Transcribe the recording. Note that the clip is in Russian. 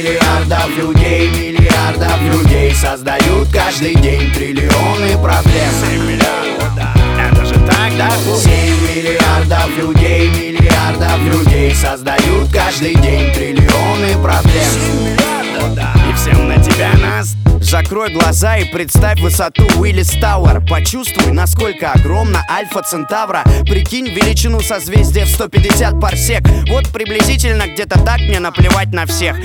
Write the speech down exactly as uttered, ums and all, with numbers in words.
миллиардов людей, миллиардов людей создают каждый день триллионы проблем. Семь миллиардов, да, это же так, да? Семь миллиардов людей, миллиардов людей создают каждый день триллионы проблем. Семь миллиардов, да, и всем на тебя нас. Закрой глаза и представь высоту Уиллис Тауэр. Почувствуй, насколько огромна Альфа Центавра. Прикинь величину созвездия в сто пятьдесят парсек. Вот приблизительно где-то так мне наплевать на всех.